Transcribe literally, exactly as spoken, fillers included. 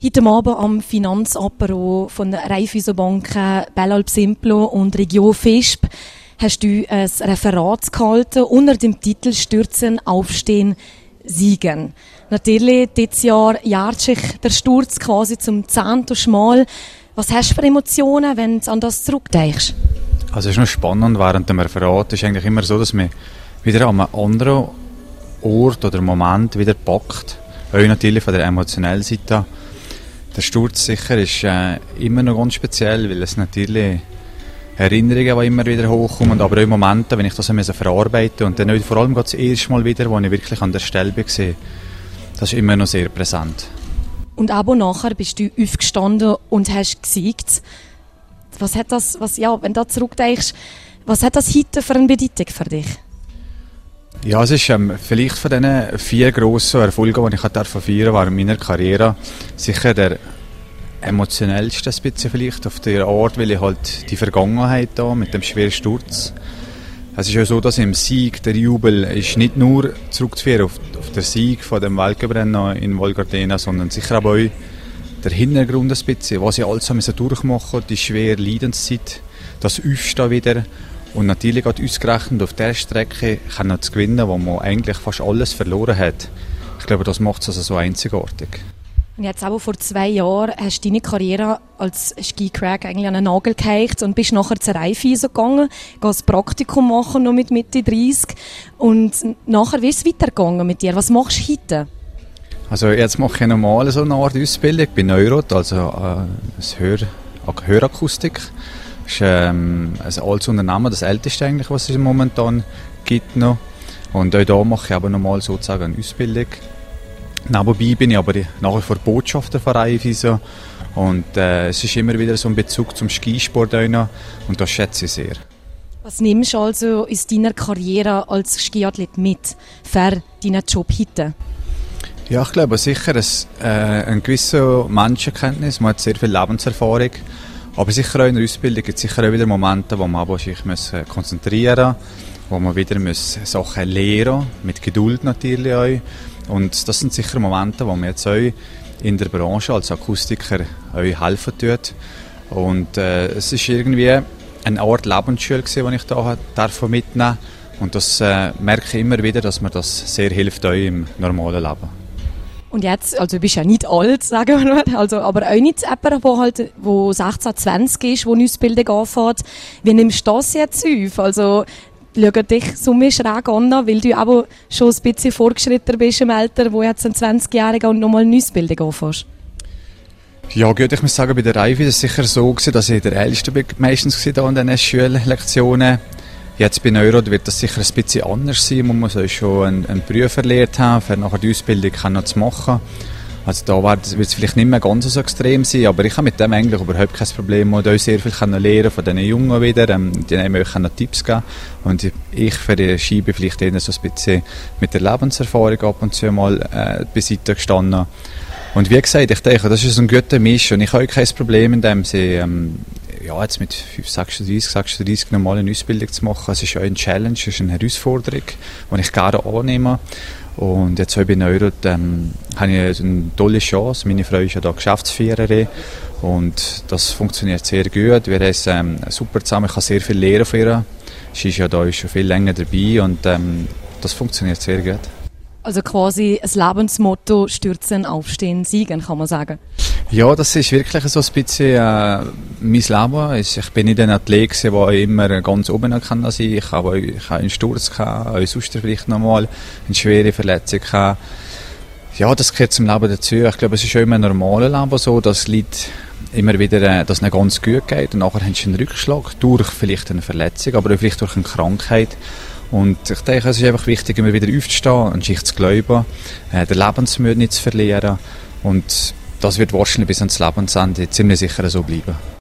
Heute Abend am Finanzapero von Raiffeisenbanken, Bellalp Simplo und Region Visp hast du ein Referat gehalten unter dem Titel «Stürzen, Aufstehen, Siegen». Natürlich, dieses Jahr jährt sich der Sturz quasi zum zehnten Mal. Was hast du für Emotionen, wenn du an das zurückdenkst? Also es ist noch spannend, während dem Referat ist eigentlich immer so, dass man wieder an einem anderen Ort oder Moment wieder packt. Auch natürlich von der emotionellen Seite. Der Sturz sicher ist äh, immer noch ganz speziell, weil es natürlich Erinnerungen, die immer wieder hochkommen, aber auch Momente, wenn ich das verarbeiten und dann vor allem das erste Mal wieder, wo ich wirklich an der Stelle war, das ist immer noch sehr präsent. Und aber nachher bist du aufgestanden und hast gesiegt. Was hat das, was, ja, wenn du zurückdenkst, was hat das heute für eine Bedeutung für dich? Ja, es ist ähm, vielleicht von diesen vier grossen Erfolgen, die ich feiern durfte während meiner Karriere, sicher der emotionellste ein bisschen vielleicht auf der Art, weil ich halt die Vergangenheit da mit dem schweren Sturz. Es ist ja so, dass im Sieg der Jubel ist nicht nur zurückzuführen auf, auf den Sieg von dem Weltcuprennen in Val Gardena, sondern sicher auch der Hintergrund ein bisschen, was ich alles durchmachen musste, die schwere Leidenszeit, das Aufstehen wieder. Und natürlich gerade ausgerechnet auf dieser Strecke können zu gewinnen, wo man eigentlich fast alles verloren hat. Ich glaube, das macht es also so einzigartig. Und jetzt aber vor zwei Jahren hast du deine Karriere als Ski-Crack eigentlich an den Nagel gehängt und bist nachher zur Raiffeisen gegangen, gehst Praktikum machen, noch mit Mitte dreißig. Und nachher, wie ist es weitergegangen mit dir? Was machst du heute? Also jetzt mache ich normal so eine Art Ausbildung bei Neurot, also äh, Hör Hörakustik. Das ist ähm, ein altes Unternehmen, das älteste eigentlich, was es momentan gibt noch. Und auch da mache ich aber nochmal sozusagen eine Ausbildung. Nebenbei bin ich aber nach wie vor Botschafter von Raiffeisen und äh, es ist immer wieder so ein Bezug zum Skisport auch und das schätze ich sehr. Was nimmst du also aus deiner Karriere als Skiathlet mit für deinen Job heute? Ja, ich glaube sicher ein, äh, eine gewisse Menschenkenntnis, man hat sehr viel Lebenserfahrung. Aber sicher auch in der Ausbildung gibt es sicher auch wieder Momente, wo man sich konzentrieren muss, wo man wieder muss Sachen lernen muss, mit Geduld natürlich auch. Und das sind sicher Momente, wo man jetzt auch in der Branche als Akustiker auch helfen tut. Und äh, es ist irgendwie eine Art Lebensschule, die ich da darf mitnehmen darf. Und das äh, merke ich immer wieder, dass mir das sehr hilft auch im normalen Leben. Und jetzt, also du bist ja nicht alt, sagen wir mal, also, aber auch nicht jemand, der halt, wo sechzehn, zwanzig ist, wo eine Ausbildung anfängt. Wie nimmst du das jetzt auf? Also, schau dich so schräg an, weil du aber schon ein bisschen vorgeschritten bist im Alter, wo jetzt ein zwanzigjähriger und nochmal eine Ausbildung anfängst. Ja gut, ich muss sagen, bei der Raiffeisen war es sicher so, dass ich der Älteste bin, meistens war an diesen Schullektionen. Jetzt bei Neurot wird das sicher ein bisschen anders sein. Man muss schon einen, einen Beruf erlernt haben, um nachher die Ausbildung zu machen. Also da wird es vielleicht nicht mehr ganz so extrem sein, aber ich habe mit dem eigentlich überhaupt kein Problem. Ich konnte sehr viel lernen von diesen Jungen wieder, ähm, denen ich auch Tipps geben. Und ich für die Ski bin vielleicht eher so ein bisschen mit der Lebenserfahrung ab und zu mal äh, beiseite gestanden. Und wie gesagt, ich denke, das ist ein guter Misch und ich habe kein Problem in dem sie ähm, ja, jetzt mit sechsunddreißig, sechsunddreißig nochmal eine Ausbildung zu machen. Es ist auch eine Challenge, es ist eine Herausforderung, die ich gerne annehme. Und jetzt bei Neurot ähm, habe ich eine tolle Chance. Meine Frau ist ja da Geschäftsführerin und das funktioniert sehr gut. Wir haben ähm, super zusammen, ich kann sehr viel lernen von ihr. Sie ist ja da schon viel länger dabei und ähm, das funktioniert sehr gut. Also quasi ein Lebensmotto, stürzen, aufstehen, siegen, kann man sagen. Ja, das ist wirklich so ein bisschen äh, mein Leben. Ich bin nicht ein Athlet, der immer ganz oben kann sein. Ich habe, ich habe einen Sturz gehabt, auch sonst vielleicht nochmal eine schwere Verletzung gehabt. Ja, das gehört zum Leben dazu. Ich glaube, es ist schon immer ein normales Leben so, dass Leute immer wieder, äh, dass es nicht ganz gut geht und nachher haben sie einen Rückschlag durch vielleicht eine Verletzung, aber auch vielleicht durch eine Krankheit. Und ich denke, es ist einfach wichtig, immer wieder aufzustehen, an sich zu glauben, äh, den Lebensmut nicht zu verlieren. Und das wird wahrscheinlich bis ans Lebensende ziemlich sicher so bleiben.